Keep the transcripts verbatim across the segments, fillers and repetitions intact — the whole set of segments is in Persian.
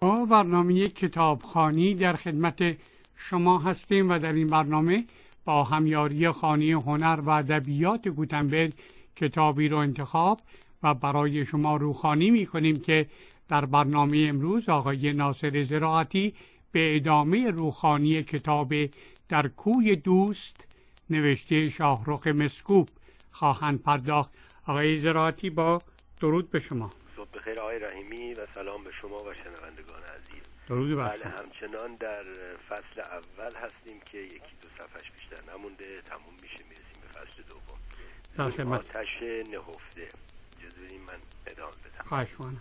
با برنامه کتابخوانی در خدمت شما هستیم و در این برنامه با همیاری خانه هنر و ادبیات گوتنبرگ کتابی رو انتخاب و برای شما روخوانی می کنیم که در برنامه امروز آقای ناصر زراعتی به ادامه روخوانی کتاب در کوی دوست نوشته شاهرخ مسکوب خواهند پرداخت. آقای زراعتی با درود به شما. صبح بخیر آقای رحیمی و سلام به شما و شنوندگان عزیز. درود بر بله شما. همچنان در فصل اول هستیم که یکی دو صفحش بیشتر نمونده تموم میشه، میرسیم به فصل دوم. در خدمت. آتش نهفته. جزوی من ادامه بدم. خواهش می‌کنم.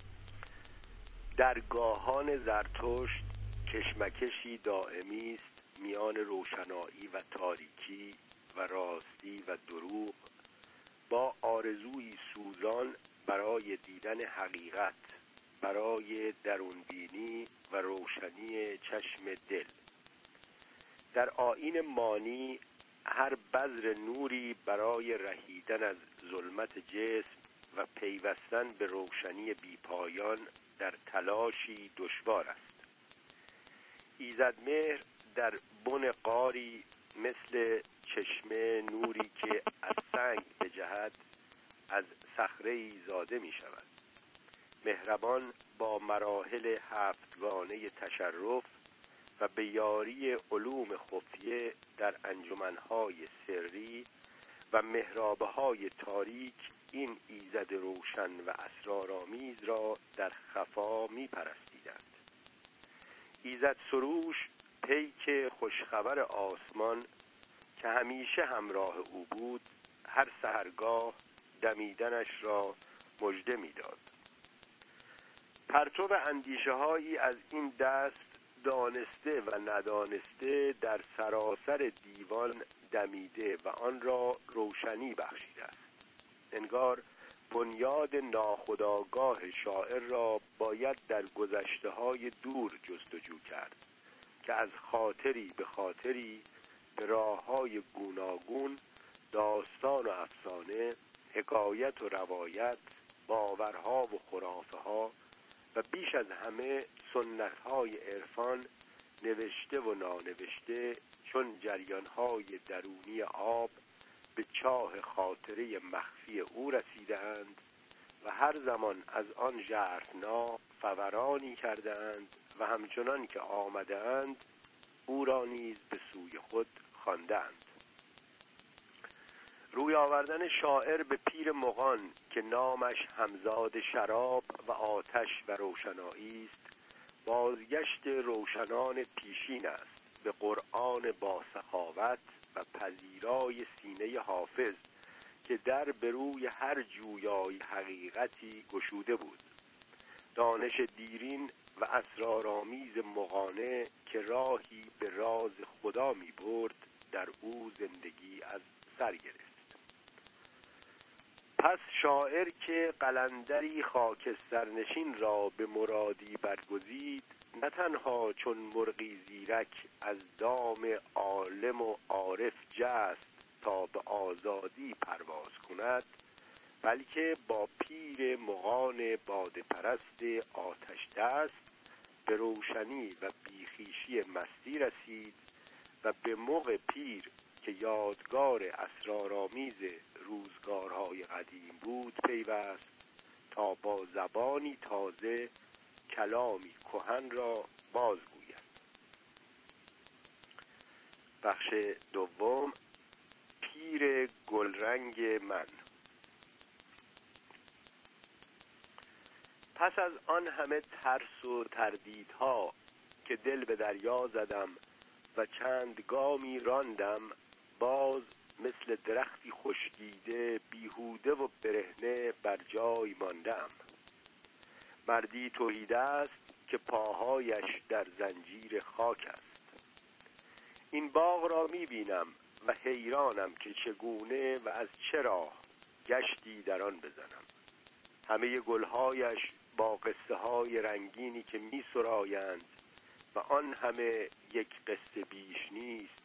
در گاهان زرتشت کشمکشی دائمی است میان روشنایی و تاریکی و راستی و دروغ، با آرزویی سوزان برای دیدن حقیقت، برای درونبینی و روشنی چشم دل. در آیین مانی هر بذر نوری برای رهیدن از ظلمت جسم و پیوستن به روشنی بیپایان در تلاشی دشوار است. ایزدمهر در بن غاری مثل چشمه نوری که از سنگ بجهد از صخره‌ای زاده می شود. مهربان با مراحل هفتگانه تشرف و به یاری علوم خفیه در انجمنهای سری و محرابه‌های تاریک این ایزد روشن و اسرارآمیز را در خفا می پرستیدند. ایزد سروش پیک خوشخبر آسمان که همیشه همراه او بود هر سحرگاه دمیدنش را مژده می‌داد. پرتو اندیشه هایی از این دست دانسته و ندانسته در سراسر دیوان دمیده و آن را روشنی بخشیده است. انگار بنیاد ناخودآگاه شاعر را باید در گذشته‌های دور جستجو کرد که از خاطری به خاطری به راه‌های گوناگون داستان و افسانه، حکایت و روایت، باورها و خرافه‌ها و بیش از همه سنت‌های عرفان نوشته و نانوشته چون جریان‌های درونی آب به چاه خاطره مخفی او رسیدند و هر زمان از آن ژرفنا فورانی کردند و همچنان که آمدند او را نیز به سوی خود خواندند. روی آوردن شاعر به پیر مغان که نامش همزاد شراب و آتش و روشنایی است، بازگشت روشنان پیشین است به قرآن با سخاوت و پذیرای سینه حافظ که در به روی هر جویای حقیقتی گشوده بود. دانش دیرین و اسرارآمیز مغانه که راهی به راز خدا می برد در او زندگی از سر گرفت. پس شاعر که قلندری خاکسترنشین را به مرادی برگزید، نه تنها چون مرغی زیرک از دام عالم و عارف جست تا به آزادی پرواز کند، بلکه با پیر مغان باده پرست آتش دست به روشنی و بیخیشی مستی رسید و به مغ پیر که یادگار اسرارآمیز روزگارهای قدیم بود پیوست تا با زبانی تازه کلامی کهن را بازگوید. بخش دوم، پیر گلرنگ من. پس از آن همه ترس و تردیدها که دل به دریا زدم و چند گامی راندم، باز مثل درختی خشکیده بیهوده و برهنه بر جای ماندم. مردی تهیده است که پاهایش در زنجیر خاک است. این باغ را می بینم و حیرانم که چگونه و از چه راه گشتی در آن بزنم. همه گلهایش با قصه های رنگینی که می سرایند و آن همه یک قصه بیش نیست،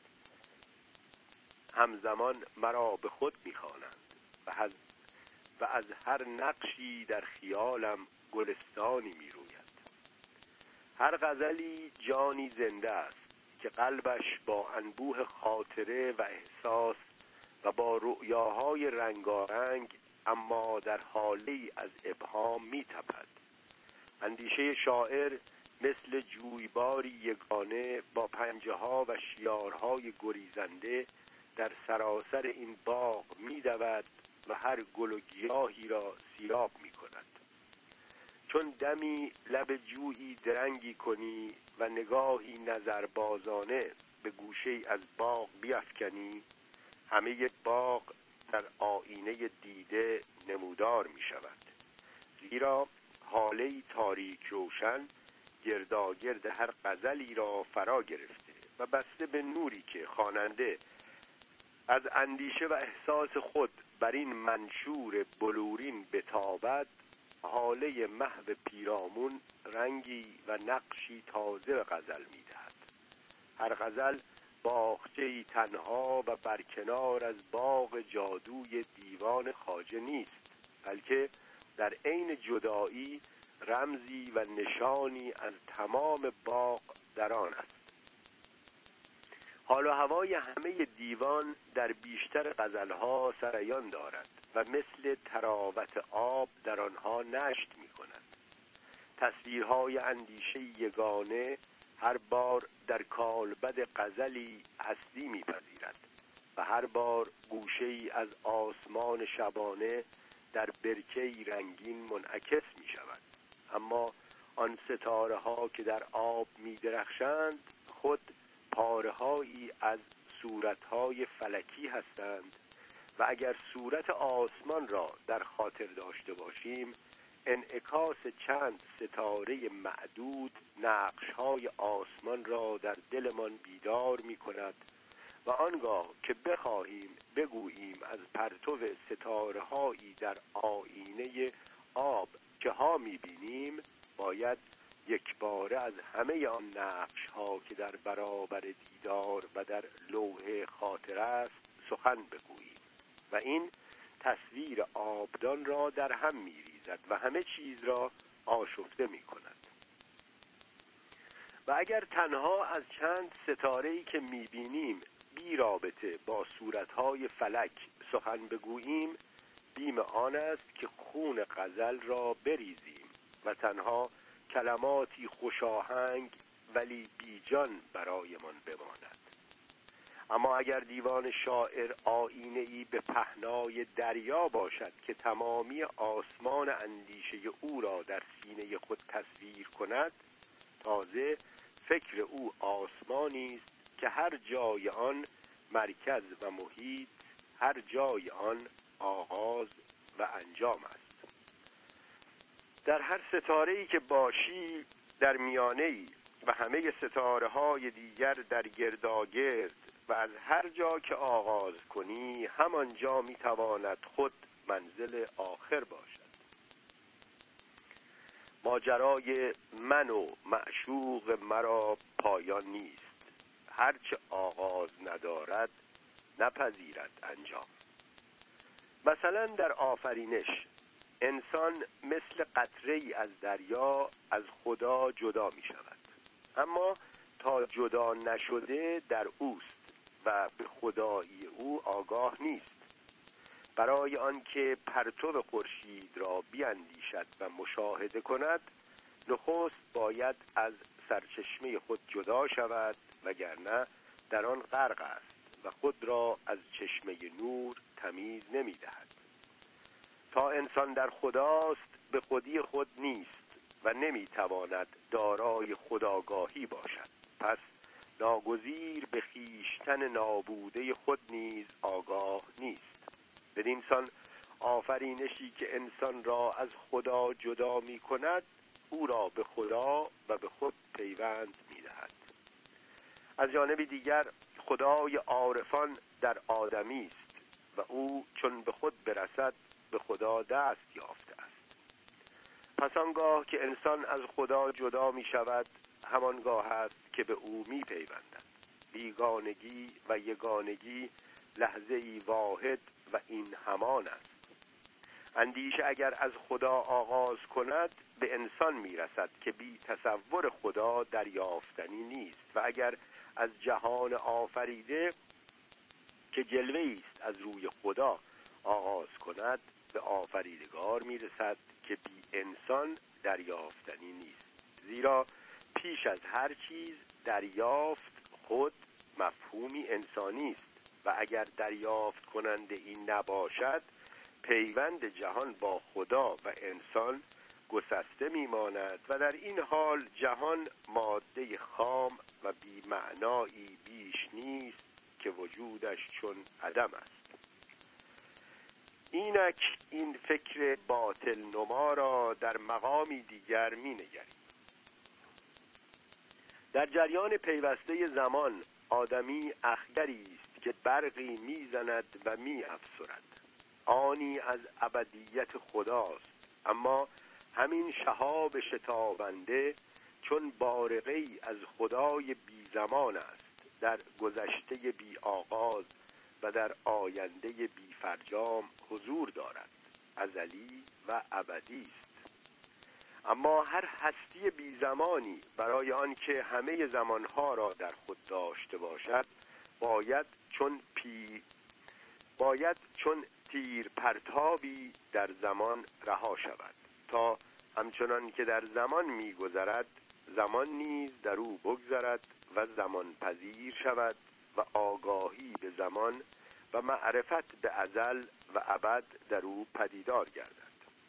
همزمان مرا به خود می خوانند و از, و از هر نقشی در خیالم گلستانی می روید. هر غزلی جانی زنده است که قلبش با انبوه خاطره و احساس و با رؤیاهای رنگارنگ اما در حالی از ابهام می‌تپد. اندیشه شاعر مثل جویباری یگانه با پنجه‌ها و شیارهای گریزنده در سراسر این باغ می‌دود و هر گل و گیاهی را سیراب می‌کند. چون دمی لب جویی درنگی کنی و نگاهی نظربازانه به گوشه‌ای از باغ بیفکنی، همه باغ در آینه دیده نمودار می‌شود. زیرا حاله تاریک روشن گرداگرد هر غزلی را فرا گرفته و بسته به نوری که خواننده از اندیشه و احساس خود بر این منشور بلورین بتابد، حاله محو پیرامون رنگی و نقشی تازه به غزل می‌دهد. هر غزل باغچه‌ای تنها و برکنار از باغ جادوی دیوان خواجه نیست، بلکه در عین جدایی رمزی و نشانی از تمام باغ در آن است. حال و هوای همه دیوان در بیشتر غزلها سریان دارد و مثل تراوت آب در آنها نشت می کند. تصویرهای اندیشه یگانه هر بار در کالبد غزلی هستی می پذیرد و هر بار گوشه‌ای از آسمان شبانه در برکه‌ای رنگین منعکس می شود. اما آن ستاره ها که در آب می درخشند خود پاره‌هایی از صورت‌های فلکی هستند و اگر صورت آسمان را در خاطر داشته باشیم، انعکاس چند ستاره معدود نقش‌های آسمان را در دلمان بیدار می‌کند و آنگاه که بخواهیم بگوییم از پرتو ستاره‌هایی در آینه آب که ها می‌بینیم، باید یک باره از همه آن نقش ها که در برابر دیدار و در لوح خاطر است سخن بگوییم و این تصویر آبدان را در هم می ریزد و همه چیز را آشفته می کند. و اگر تنها از چند ستاره‌ای که می بینیم بی رابطه با صورتهای فلک سخن بگوییم، بیم آن است که خون غزل را بریزیم و تنها کلماتی خوشاهنگ ولی بیجان برایمان بماند. اما اگر دیوان شاعر آینه‌ای به پهنای دریا باشد که تمامی آسمان اندیشه او را در سینه خود تصویر کند، تازه فکر او آسمانی است که هر جای آن مرکز و محیط، هر جای آن آغاز و انجام است. در هر ستاره‌ای که باشی در میانه‌ای و همه ستاره‌های دیگر در گرداگرد و از هر جا که آغاز کنی همانجا میتواند خود منزل آخر باشد. ماجرای من و معشوق مرا پایان نیست، هرچه آغاز ندارد نپذیرد انجام. مثلا در آفرینش انسان مثل قطره‌ای از دریا از خدا جدا می شود، اما تا جدا نشده در اوست و به خدایی او آگاه نیست. برای آنکه پرتو خورشید را بیاندیشد و مشاهده کند، نخست باید از سرچشمه خود جدا شود، وگرنه در آن غرق است و خود را از چشمه نور تمیز نمی دهد. تا انسان در خداست به خودی خود نیست و نمی تواند دارای خودآگاهی باشد، پس ناگزیر به خویشتن نابوده خود نیز آگاه نیست. بدین سان آفرینشی که انسان را از خدا جدا می کند او را به خدا و به خود پیوند می دهد. از جانب دیگر خدای عارفان در آدمی است و او چون به خود برسد به خدا دست یافته است. پس آنگاه که انسان از خدا جدا می شود همانگاه است که به او می پیوندد. بیگانگی و یگانگی لحظه ای واحد و این همان است. اندیشه اگر از خدا آغاز کند به انسان میرسد که بی تصور خدا دریافتنی نیست و اگر از جهان آفریده که جلوه‌ای است از روی خدا آغاز کند به آفریدگار میرسد که بی انسان دریافتنی نیست، زیرا پیش از هر چیز دریافت خود مفهومی انسانی است و اگر دریافت کننده این نباشد پیوند جهان با خدا و انسان گسسته میماند و در این حال جهان ماده خام و بی معنایی بیش نیست که وجودش چون عدم است. اینک این فکر باطل نما را در مقامی دیگر می نگریم. در جریان پیوسته زمان آدمی اخگری است که برقی میزند و می افسرد. آنی از ابدیت خداست، اما همین شهاب شتابنده چون بارقه‌ای از خدای بی زمان است، در گذشته بی آغاز و در آینده بی فرجام حضور دارد، ازلی و ابدی است. اما هر هستی بی زمانی برای آنکه همه زمانها را در خود داشته باشد باید چون پی باید چون تیر پرتابی در زمان رها شود تا همچنان که در زمان می‌گذرد زمان نیز در او بگذرد و زمان پذیر شود و آگاهی به زمان و معرفت به ازل و ابد در او پدیدار گردد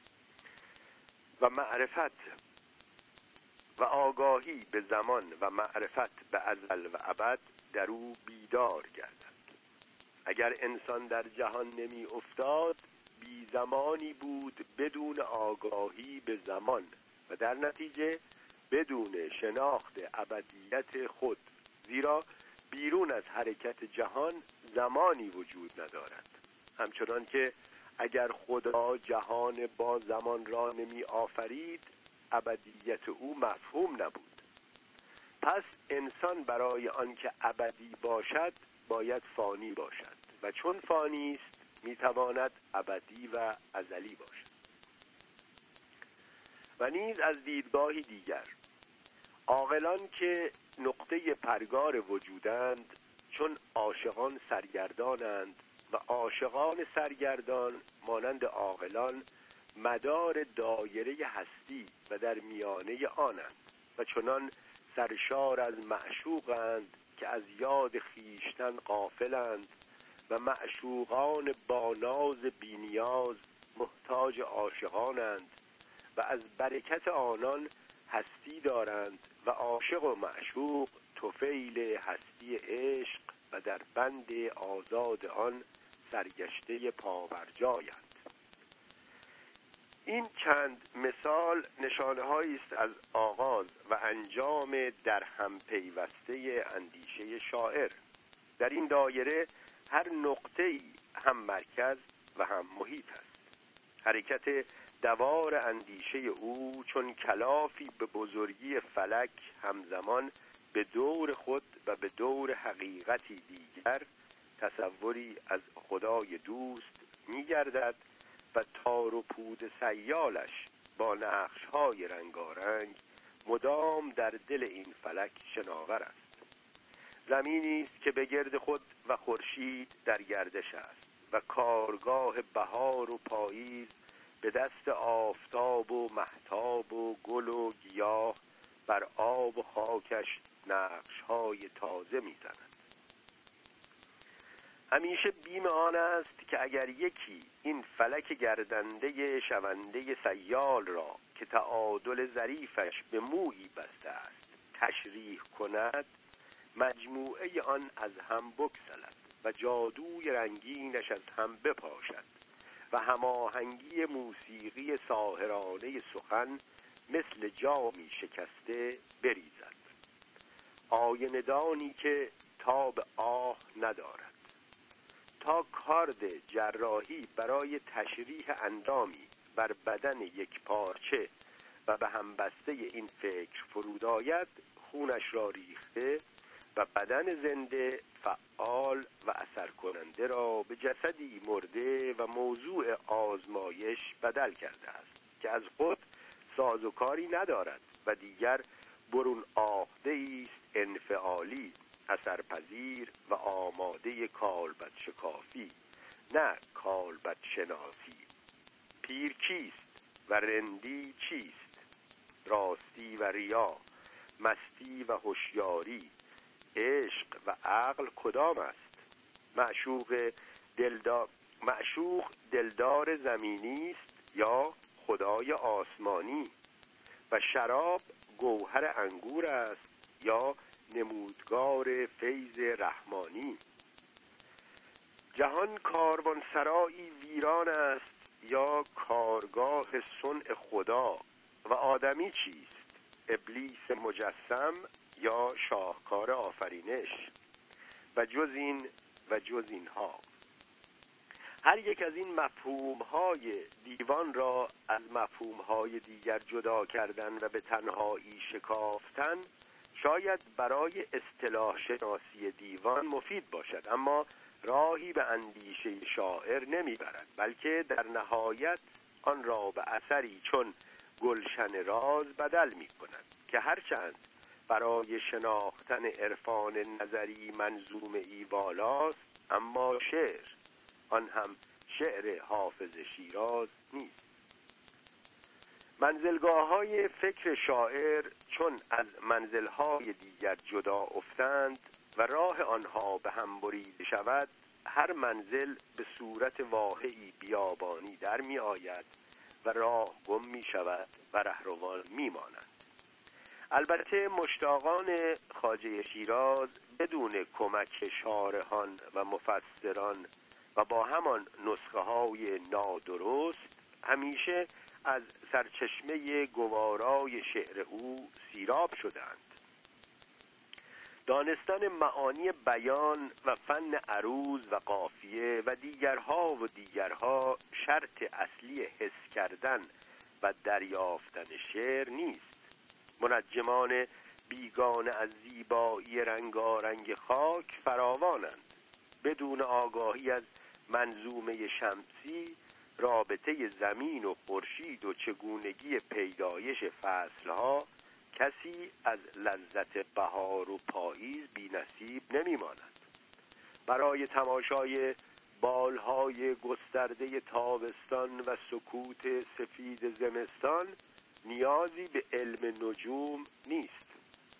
و معرفت و آگاهی به زمان و معرفت به ازل و ابد در او بیدار گردد. اگر انسان در جهان نمی افتاد بی زمانی بود بدون آگاهی به زمان و در نتیجه بدون شناخت ابدیت خود، زیرا بیرون از حرکت جهان زمانی وجود ندارد. همچنان که اگر خدا جهان با زمان را نمی آفرید ابدیت او مفهوم نبود. پس انسان برای آنکه ابدی باشد باید فانی باشد و چون فانی است میتواند ابدی و ازلی باشد. و نیز از دیدگاهی دیگر عاقلان که نقطه پرگار وجودند چون عاشقان سرگردانند و عاشقان سرگردان مانند عاقلان مدار دایره هستی و در میانه آنند و چنان سرشار از معشوقند که از یاد خیشتن غافلند و معشوقان با ناز بینیاز محتاج عاشقانند و از برکت آنان هستی دارند و عاشق و معشوق طفیل هستی عشق و در بند آزاد آن سرگشته پابرجایند. این چند مثال نشانه هایی است از آغاز و انجام در هم پیوسته اندیشه شاعر. در این دایره هر نقطه‌ای هم مرکز و هم محیط است. حرکت دوار اندیشه او چون کلافی به بزرگی فلک همزمان به دور خود و به دور حقیقتی دیگر تصوری از خدای دوست می‌گردد و تار و پود سیالش با نقش‌های رنگارنگ مدام در دل این فلک شناور است. زمینی است که به گرد خود و خورشید در گردش است و کارگاه بهار و پاییز به دست آفتاب و مهتاب و گل و گیاه بر آب و خاکش نقش‌های تازه می‌زند. همیشه بیم آن است که اگر یکی این فلک گردنده شونده سیال را که تعادل ظریفش به مویی بسته است تشریح کند مجموعه آن از هم بگسلد و جادوی رنگینش از هم بپاشد و هماهنگی موسیقی ساحرانه سخن مثل جامی شکسته بریزد. آیندانی که تاب آه ندارد. تا کارد جراحی برای تشریح اندامی بر بدن یک پارچه و به همبسته این فکر فرود آید خونش را ریخته و بدن زنده فعال و اثر کننده را به جسدی مرده و موضوع آزمایش بدل کرده است که از خود سازوکاری ندارد و دیگر برون آخته است انفعالی، اثرپذیر و آماده کالبد شکافی، نه کالبد شناسی. پیر کیست و رندی چیست؟ راستی و ریا، مستی و هوشیاری، عشق و عقل کدام است؟ معشوق دلدار معشوق دلدار زمینی است یا خدای آسمانی؟ و شراب گوهر انگور است یا نمودگار فیض رحمانی؟ جهان کاروانسرایی ویران است یا کارگاه صنع خدا؟ و آدمی چیست؟ ابلیس مجسم یا شاهکار آفرینش؟ و جز این و جز اینها. هر یک از این مفهوم‌های دیوان را از مفهوم‌های دیگر جدا کردن و به تنهایی شکافتن شاید برای اصطلاح شناسی دیوان مفید باشد، اما راهی به اندیشه شاعر نمیبرد، بلکه در نهایت آن را به اثری چون گلشن راز بدل می کند که هرچند برای شناختن عرفان نظری منظومه‌ای والاست، اما شعر، آن هم شعر حافظ شیراز نیست. منزلگاه‌های فکر شاعر چون از منزل‌های دیگر جدا افتند و راه آنها به هم بریده شود، هر منزل به صورت واهی بیابانی در می آید و راه گم می شود و رهروان می مانند. البته مشتاقان خواجه شیراز بدون کمک شارحان و مفسران و با همان نسخه های نادرست همیشه از سرچشمه گوارای شعر او سیراب شدند. دانستن معانی بیان و فن عروض و قافیه و دیگرها و دیگرها شرط اصلی حس کردن و دریافتن شعر نیست. منجمان بیگانه از زیبایی رنگارنگ خاک فراوانند. بدون آگاهی از منظومه شمسی، رابطه زمین و خورشید و چگونگی پیدایش فصلها، کسی از لذت بهار و پاییز بی نصیب نمی ماند. برای تماشای بالهای گسترده تابستان و سکوت سفید زمستان نیازی به علم نجوم نیست.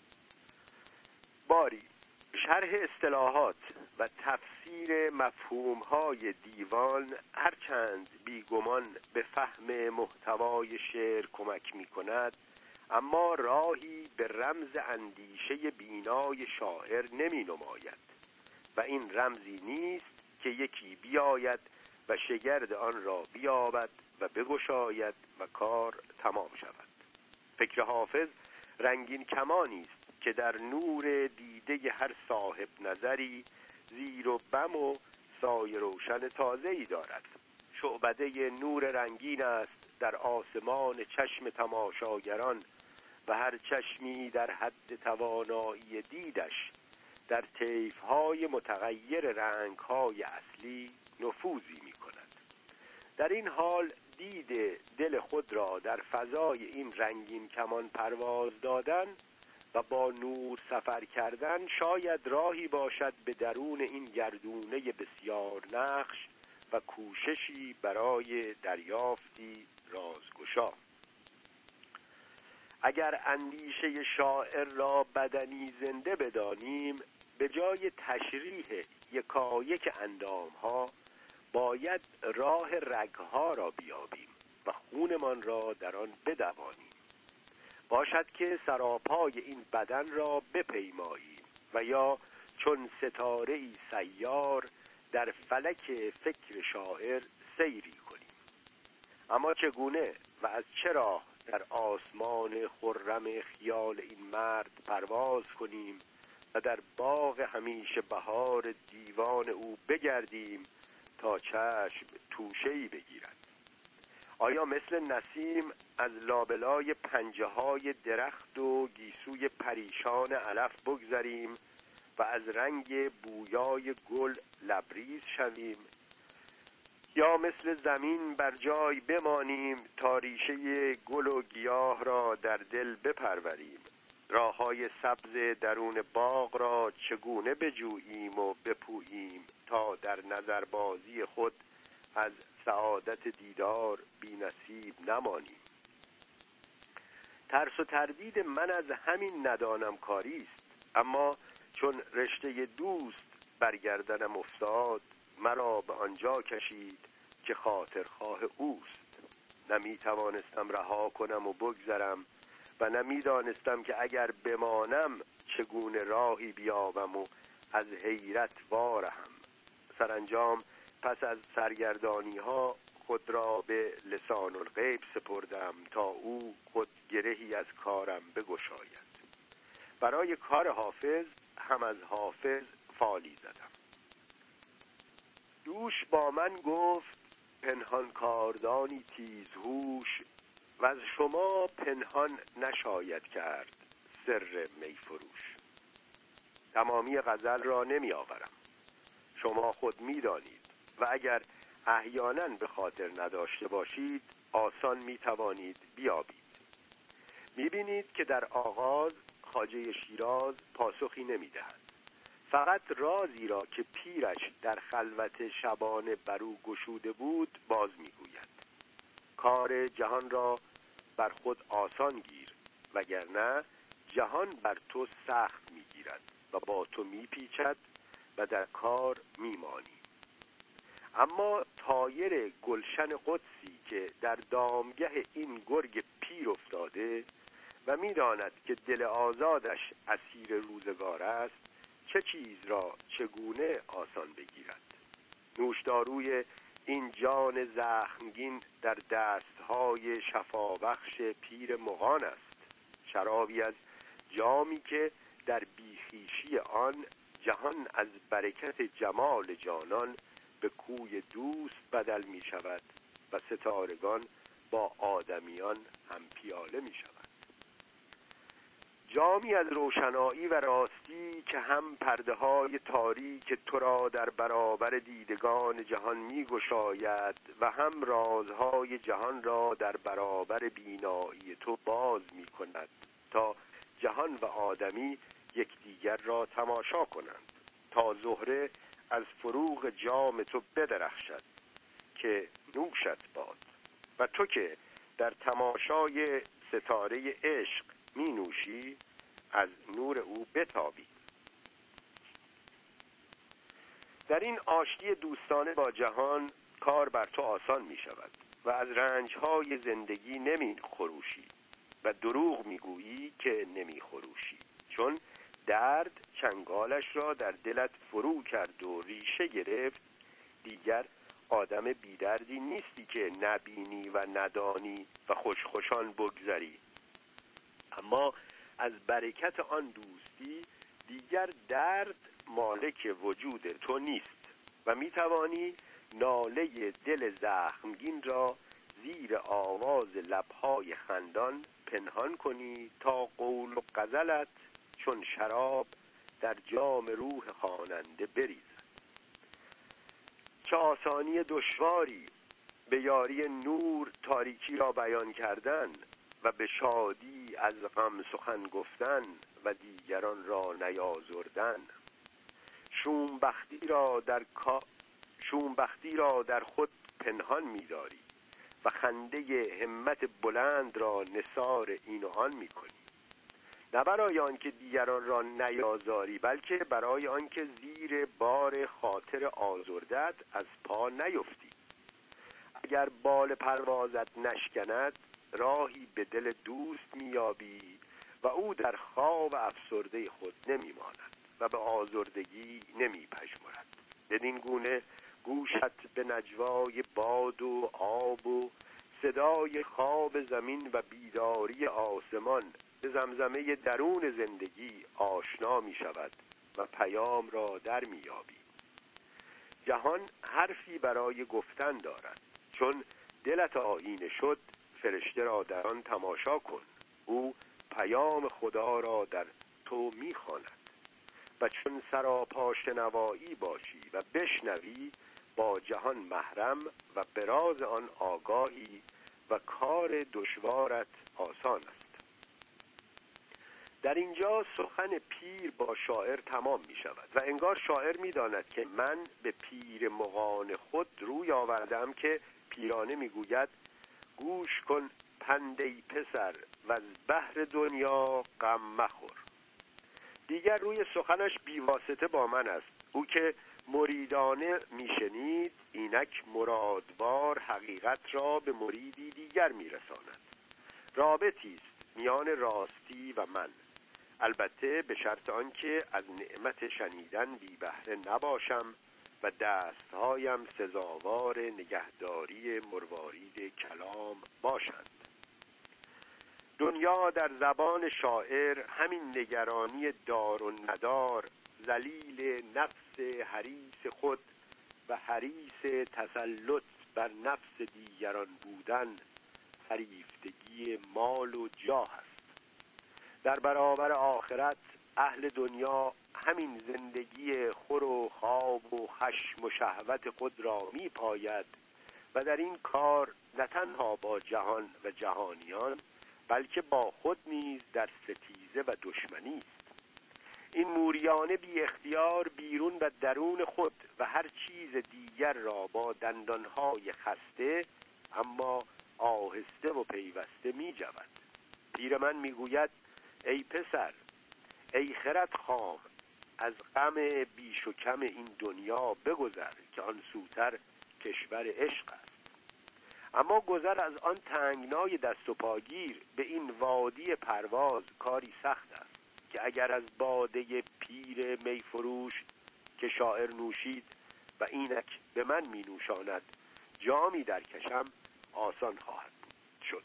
باری شرح اصطلاحات و تفسیر مفهوم‌های دیوان هرچند بیگمان به فهم محتوای شعر کمک می‌کند، اما راهی به رمز اندیشه بینای شاعر نمی نماید و این رمزی نیست که یکی بیاید و شگرد آن را بیابد و بگشاید و کار تمام شود. فکر حافظ رنگین کمانی است که در نور دیده هر صاحب نظری زیر و بم و سایه روشن تازه‌ای دارد. شعبده نور رنگین است در آسمان چشم تماشاگران و هر چشمی در حد توانایی دیدش در طیف‌های متغیر رنگ‌های اصلی نفوذی می‌کند. در این حال دید دل خود را در فضای این رنگین کمان پرواز دادن و با نور سفر کردن شاید راهی باشد به درون این گردونه بسیار نقش و کوششی برای دریافتی رازگشا. اگر اندیشه شاعر را بدنی زنده بدانیم، به جای تشریح یکایک اندامها باید راه رگها را بیابیم و خونمان را در آن بدوانیم. باشد که سراپای این بدن را بپیماییم و یا چون ستاره‌ای سیار در فلک فکر شاعر سیری کنیم. اما چگونه و از چه راه در آسمان خرم خیال این مرد پرواز کنیم و در باغ همیشه بهار دیوان او بگردیم تا چشم توشه‌ای بگیرد؟ آیا مثل نسیم از لابلای پنجه های درخت و گیسوی پریشان علف بگذریم و از رنگ بویای گل لبریز شویم، یا مثل زمین بر جای بمانیم تا ریشه گل و گیاه را در دل بپروریم. راههای سبز درون باغ را چگونه بجوییم و بپوییم تا در نظربازی خود از سعادت دیدار بی نصیب نمانیم. ترس و تردید من از همین ندانم کاری است، اما چون رشته دوست برگردنم افتاد مرا به آنجا کشید که خاطرخواه اوست. نمی توانستم رها کنم و بگذرم و نمی دانستم که اگر بمانم چگونه راهی بیابم و از حیرت وارهم. سرانجام پس از سرگردانی ها خود را به لسان الغیب سپردم تا او خود گرهی از کارم بگشاید. برای کار حافظ هم از حافظ فالی زدم. دوش با من گفت پنهان کاردانی تیز هوش و از شما پنهان نشاید کرد سر می فروش. تمامی غزل را نمی آورم، شما خود می دانید و اگر احیانا به خاطر نداشته باشید آسان می توانید بیابید. می بینید که در آغاز خواجه شیراز پاسخی نمی دهد، فقط رازی را که پیرش در خلوت شبانه برو گشوده بود باز می گوید. کار جهان را بر خود آسان گیر وگرنه جهان بر تو سخت می گیرد و با تو می پیچد و در کار می مانی. اما طایر گلشن قدسی که در دامگه این گرگ پیر افتاده و می داند که دل آزادش اسیر روزگار است چه چیز را چگونه آسان بگیرد. نوشداروی این جان زخمگین در دستهای شفابخش پیر مغان است، شرابی از جامی که در بیخیشی آن جهان از برکت جمال جانان به کوی دوست بدل می شود و ستارگان با آدمیان هم پیاله می شود. جامی از روشنایی و راستی که هم پرده های تاریک تو را در برابر دیدگان جهان می گشاید و هم رازهای جهان را در برابر بینایی تو باز می کند تا جهان و آدمی یکدیگر را تماشا کنند، تا زهره از فروغ جام تو بدرخشد که نوشت باد و تو که در تماشای ستاره عشق می نوشی از نور او بتابی. در این آشتی دوستانه با جهان کار بر تو آسان می شود و از رنجهای زندگی نمی خروشی و دروغ می گویی که نمی خروشی، چون درد چنگالش را در دلت فرو کرد و ریشه گرفت. دیگر آدم بیدردی نیستی که نبینی و ندانی و خوش خوشان بگذری، اما از برکت آن دوستی دیگر درد مالک وجود تو نیست و می توانی ناله دل زخمگین را زیر آواز لبهای خندان پنهان کنی تا قول و غزلت چون شراب در جام روح خواننده بریزد. چه آسانی دشواری به یاری نور تاریکی را بیان کردن و به شادی از غم سخن گفتن و دیگران را نیازردن. شومبختی را در کا... شومبختی را در خود پنهان می‌داری و خنده همت بلند را نثار این و آن می‌کنی، نه برای آنکه دیگران را نیازاری بلکه برای آنکه زیر بار خاطر آزردت از پا نیفتی. اگر بال پروازت نشکند راهی به دل دوست میابی و او در خواب افسرده خود نمیماند و به آزردگی نمیپژمرد. بدین گونه گوشت به نجوای باد و آب و صدای خواب زمین و بیداری آسمان به زمزمه درون زندگی آشنا می شود و پیام را در می یابی. جهان حرفی برای گفتن دارد، چون دلت آیینه شد فرشته را در آن تماشا کن. او پیام خدا را در تو می خواند و چون سراپا شنوایی باشی و بشنوی با جهان محرم و به راز آن آگاهی و کار دشوارت آسان است. در اینجا سخن پیر با شاعر تمام می شود و انگار شاعر می داند که من به پیر مغان خود روی آوردم که پیرانه می گوید گوش کن پندی پسر و از بحر دنیا غم مخور. دیگر روی سخنش بیواسطه با من است. او که مریدانه میشنید اینک مرادوار حقیقت را به مریدی دیگر میرساند. رابطی است میان راستی و من، البته به شرط آنکه از نعمت شنیدن بی بهره نباشم و دستهایم سزاوار نگهداری مروارید کلام باشند. دنیا در زبان شاعر همین نگرانی دار و ندار، ذلیل نفس حریص خود و حریص تسلط بر نفس دیگران بودن، فریفتگی مال و جاه است. در برابر آخرت اهل دنیا همین زندگی خور و خواب و خشم و شهوت خود را می پاید و در این کار نه تنها با جهان و جهانیان بلکه با خود نیز در ستیزه و دشمنی است. این موریانه بی اختیار بیرون و درون خود و هر چیز دیگر را با دندانهای خسته اما آهسته و پیوسته می جود. پیر من می گوید ای پسر، ای خرد خام، از غم بیش و کم این دنیا بگذر که آن سوتر کشور عشق است. اما گذر از آن تنگنای دست و پاگیر به این وادی پرواز کاری سخت است که اگر از باده پیر میفروش که شاعر نوشید و اینک به من می نوشاند جامی در کشم آسان خواهد شد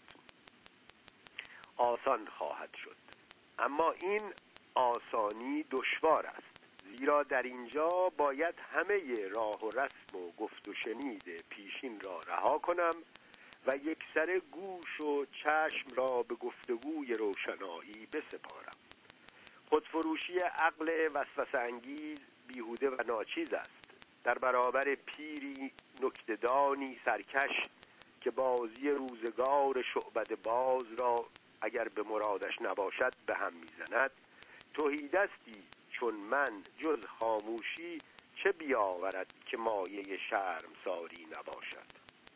آسان خواهد شد اما این آسانی دشوار است، زیرا در اینجا باید همه راه و رسم و گفت و شنید پیشین را رها کنم و یک سر گوش و چشم را به گفتگوی روشنایی بسپارم. خودفروشی عقل وسوسه انگیز بیهوده و ناچیز است در برابر پیری نکته‌دانی سرکش که بازی روزگار شعبده باز را اگر به مرادش نباشد به هم میزند. تهیدستی چون من جز خاموشی چه بیاورد که مایه شرمساری نباشد.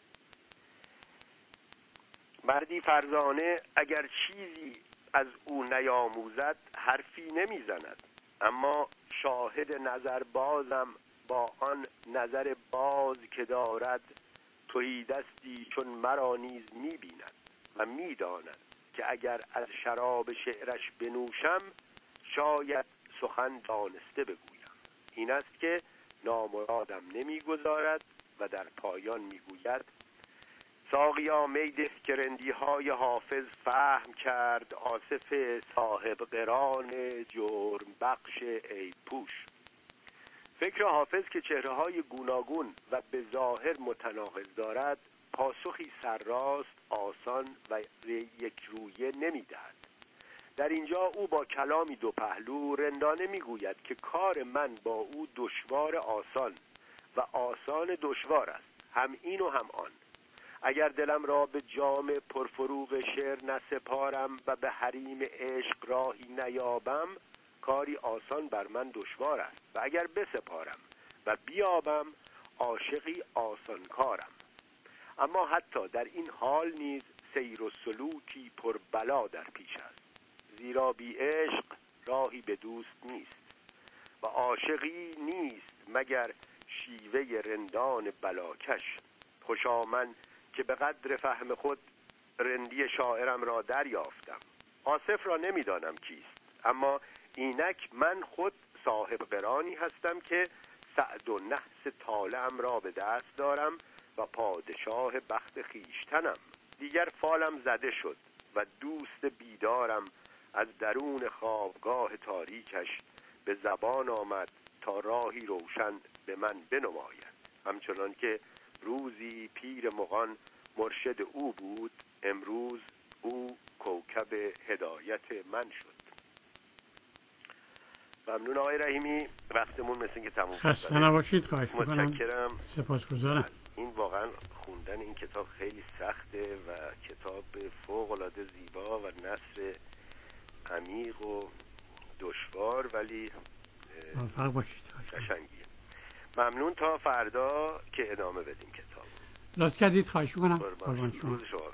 مردی فرزانه اگر چیزی از او نیاموزد حرفی نمیزند، اما شاهد نظر بازم با آن نظر باز که دارد تهیدستی چون مرا نیز میبیند و میداند که اگر از شراب شعرش بنوشم شاید سخن دانسته بگویم. این است که نامرادم نمیگذارد و در پایان میگوید ساقیا می ده که رندی های حافظ فهم کرد آصف صاحب قران جرم بخش عیب پوش. فکر حافظ که چهره های گوناگون و به ظاهر متناقض دارد پاسخی سرراست، آسان و یک رویه نمی دهد. در اینجا او با کلامی دو پهلو رندانه می گوید که کار من با او دشوار آسان و آسان دشوار است، هم این و هم آن. اگر دلم را به جام پرفروغ شعر نسپارم و به حریم عشق راهی نیابم کاری آسان بر من دشوار است و اگر بسپارم و بیابم عاشقی آسان کارم. اما حتی در این حال نیز سیر و سلوکی پر بلا در پیش است، زیرا بی عشق راهی به دوست نیست و عاشقی نیست مگر شیوه رندان بلاکش. خوشا من که به قدر فهم خود رندی شاعرم را دریافتم. آصف را نمیدانم کیست، اما اینک من خود صاحب قرانی هستم که سعد و نحس طالعم را به دست دارم و پادشاه بخت خیشتنم. دیگر فالم زده شد و دوست بیدارم از درون خوابگاه تاریکش به زبان آمد تا راهی روشن به من بنماید. همچنان که روزی پیر مغان مرشد او بود، امروز او کوکب هدایت من شد. ممنون آقای رحیمی، وقتمون مثل که تموم شد. خسته نباشید، خواهش میکنم. متشکرم. سپاسگزارم. این واقعا خوندن این کتاب خیلی سخته و کتاب فوق العاده زیبا و نثر عمیق و دشوار ولی موفق باشید. قشنگیه. ممنون تا فردا که ادامه بدیم کتاب. لطف کردید، خواهش میکنم. قربان شما.